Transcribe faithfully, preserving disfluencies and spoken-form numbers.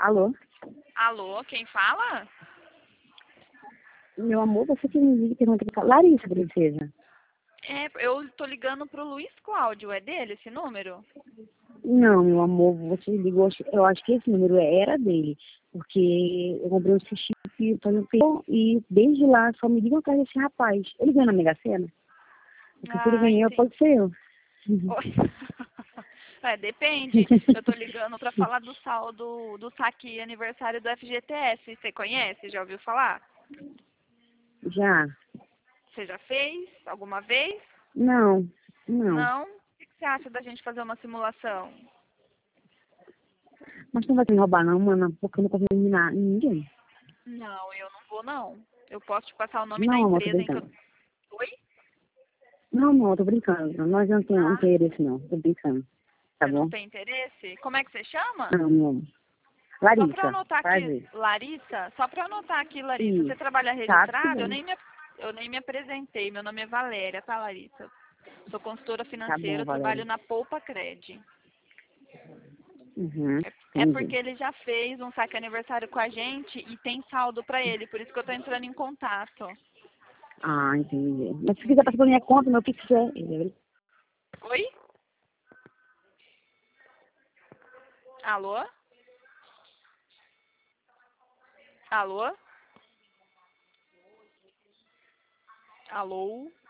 Alô? Alô, quem fala? Meu amor, você que me liga pergunta pra Larissa, princesa. É, eu tô ligando pro Luiz Cláudio, é dele esse número? Não, meu amor, você ligou, eu acho que esse número era dele, porque eu comprei um chip e desde lá só me ligam atrás desse rapaz. Ele ganhou na Mega Sena? Porque se ele Ah, ganhou, entendi. pode ser eu. Oi. É, depende. Eu tô ligando pra falar do saldo do saque aniversário do F G T S. Você conhece? Já ouviu falar? Já? Você já fez alguma vez? Não, não. Não? O que você acha da gente fazer uma simulação? Mas não vai me roubar não, mano, porque eu não confio em na- em ninguém. Não, eu não vou não. Eu posso te passar o nome da Não, amor, tô empresa em que eu... brincando. Oi? Não, amor, tô brincando. Nós não temos Ah, interesse não, tô brincando. Tá você não bom? tem interesse? Como é que você chama? Não, meu amor. Só para Larissa, anotar aqui, prazer. Larissa, só para anotar aqui, Larissa, você Isso. trabalha Tá, tudo registrado? Eu bem. nem me, eu nem me apresentei. Meu nome é Valéria, tá, Larissa? Sou consultora Tá financeira, bom, eu trabalho Valéria. na Poupa Cred. Uhum, É, é porque entendi. ele já fez um saque aniversário com a gente e tem saldo para ele, por isso que eu tô entrando em contato. Ah, entendi. Mas se quiser passar por minha conta, meu Pix é... Oi? Alô? Alô? Alô?